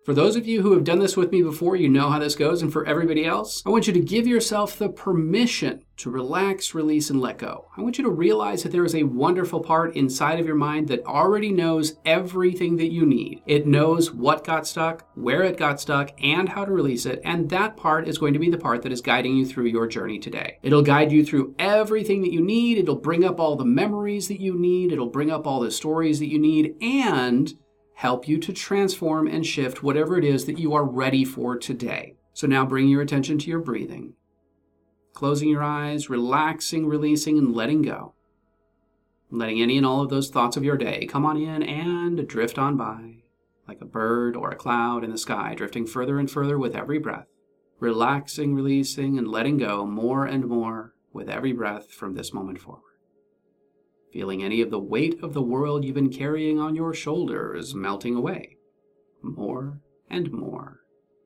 For those of you who have done this with me before, you know how this goes. And for everybody else, I want you to give yourself the permission to relax, release, and let go. I want you to realize that there is a wonderful part inside of your mind that already knows everything that you need. It knows what got stuck, where it got stuck, and how to release it. And that part is going to be the part that is guiding you through your journey today. It'll guide you through everything that you need. It'll bring up all the memories that you need. It'll bring up all the stories that you need, and help you to transform and shift whatever it is that you are ready for today. So now bring your attention to your breathing. Closing your eyes, relaxing, releasing, and letting go. Letting any and all of those thoughts of your day come on in and drift on by, like a bird or a cloud in the sky, drifting further and further with every breath. Relaxing, releasing, and letting go more and more with every breath from this moment forward. Feeling any of the weight of the world you've been carrying on your shoulders melting away, more and more,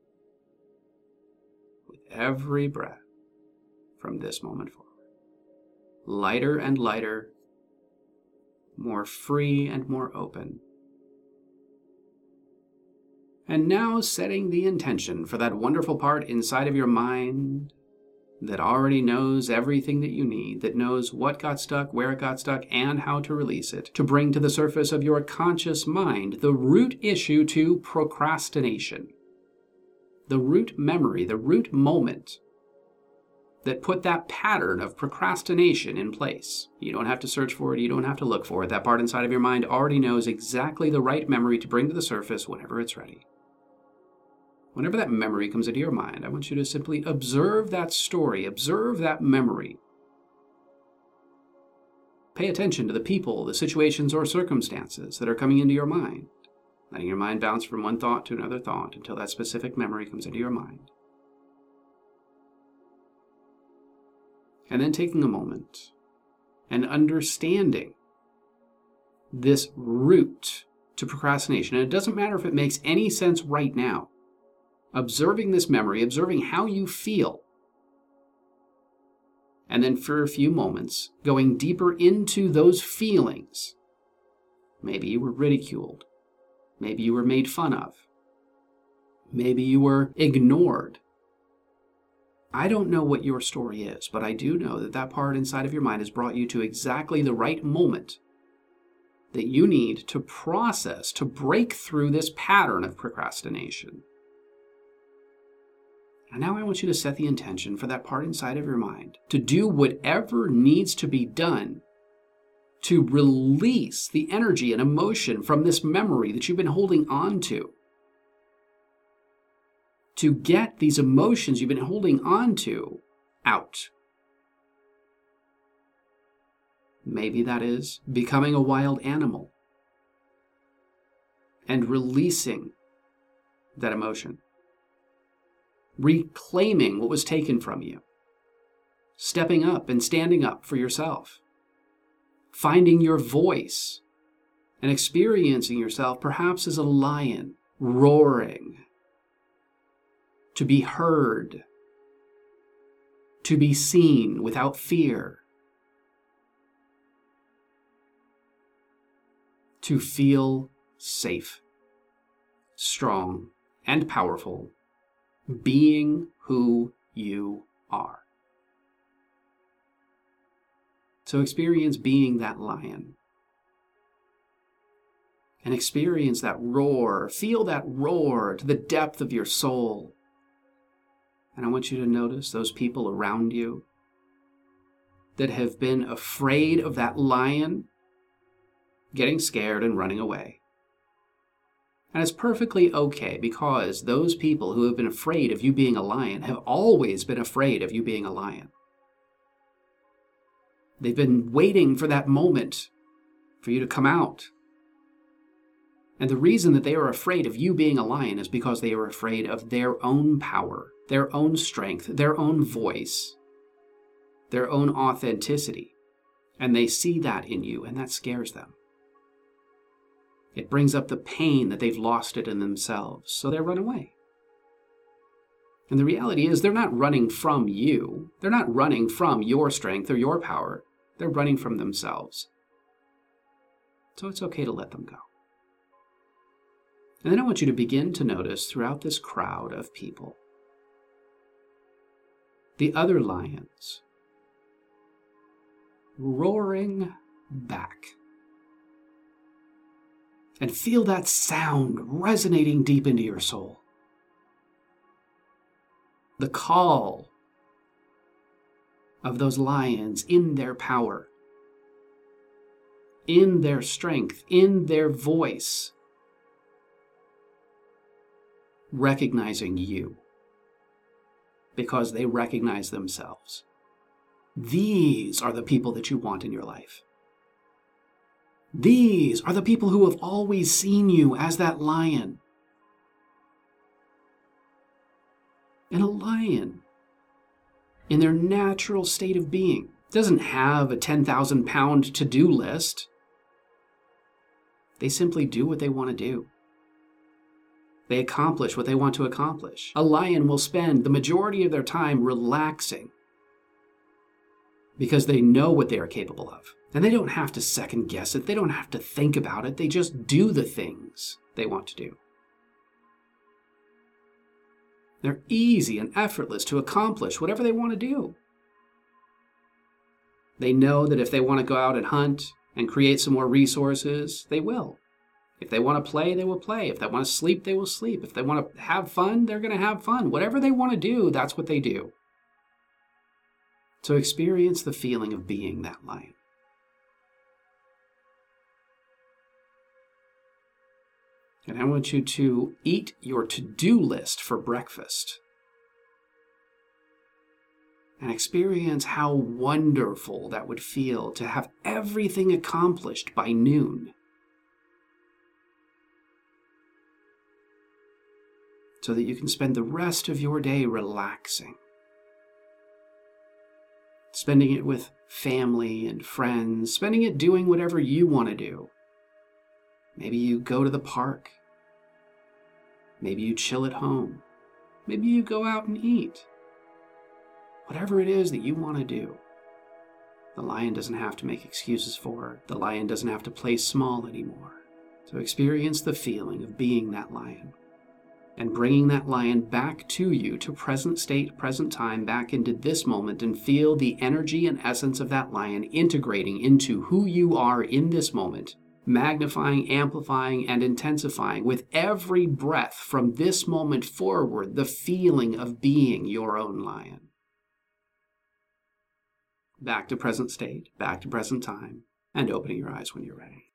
with every breath from this moment forward. Lighter and lighter, more free and more open. And now setting the intention for that wonderful part inside of your mind that already knows everything that you need, that knows what got stuck, where it got stuck, and how to release it, to bring to the surface of your conscious mind the root issue to procrastination, the root memory, the root moment that put that pattern of procrastination in place. You don't have to search for it, you don't have to look for it. That part inside of your mind already knows exactly the right memory to bring to the surface whenever it's ready. Whenever that memory comes into your mind, I want you to simply observe that story, observe that memory. Pay attention to the people, the situations, or circumstances that are coming into your mind, letting your mind bounce from one thought to another thought until that specific memory comes into your mind. And then taking a moment and understanding this root to procrastination. And it doesn't matter if it makes any sense right now. Observing this memory, observing how you feel, and then for a few moments, going deeper into those feelings. Maybe you were ridiculed. Maybe you were made fun of. Maybe you were ignored. I don't know what your story is, but I do know that that part inside of your mind has brought you to exactly the right moment that you need to process, to break through this pattern of procrastination. And now I want you to set the intention for that part inside of your mind to do whatever needs to be done to release the energy and emotion from this memory that you've been holding on to get these emotions you've been holding on to out. Maybe that is becoming a wild animal and releasing that emotion. Reclaiming what was taken from you, stepping up and standing up for yourself, finding your voice and experiencing yourself perhaps as a lion roaring, to be heard, to be seen without fear, to feel safe, strong, and powerful, being who you are. So experience being that lion. And experience that roar. Feel that roar to the depth of your soul. And I want you to notice those people around you that have been afraid of that lion getting scared and running away. And it's perfectly okay, because those people who have been afraid of you being a lion have always been afraid of you being a lion. They've been waiting for that moment for you to come out. And the reason that they are afraid of you being a lion is because they are afraid of their own power, their own strength, their own voice, their own authenticity. And they see that in you, and that scares them. It brings up the pain that they've lost it in themselves, so they run away. And the reality is they're not running from you. They're not running from your strength or your power. They're running from themselves. So it's okay to let them go. And then I want you to begin to notice throughout this crowd of people, the other lions roaring back. And feel that sound resonating deep into your soul. The call of those lions in their power, in their strength, in their voice, recognizing you because they recognize themselves. These are the people that you want in your life. These are the people who have always seen you as that lion. And a lion, in their natural state of being, doesn't have a 10,000-pound to-do list. They simply do what they want to do. They accomplish what they want to accomplish. A lion will spend the majority of their time relaxing because they know what they are capable of. And they don't have to second guess it. They don't have to think about it. They just do the things they want to do. They're easy and effortless to accomplish whatever they want to do. They know that if they want to go out and hunt and create some more resources, they will. If they want to play, they will play. If they want to sleep, they will sleep. If they want to have fun, they're going to have fun. Whatever they want to do, that's what they do. So experience the feeling of being that lion. And I want you to eat your to-do list for breakfast. And experience how wonderful that would feel to have everything accomplished by noon. So that you can spend the rest of your day relaxing. Spending it with family and friends, spending it doing whatever you want to do. Maybe you go to the park. Maybe you chill at home. Maybe you go out and eat. Whatever it is that you want to do. The lion doesn't have to make excuses for it. The lion doesn't have to play small anymore. So experience the feeling of being that lion and bringing that lion back to you, to present state, present time, back into this moment, and feel the energy and essence of that lion integrating into who you are in this moment, magnifying, amplifying, and intensifying with every breath from this moment forward, the feeling of being your own lion. Back to present state, back to present time, and opening your eyes when you're ready.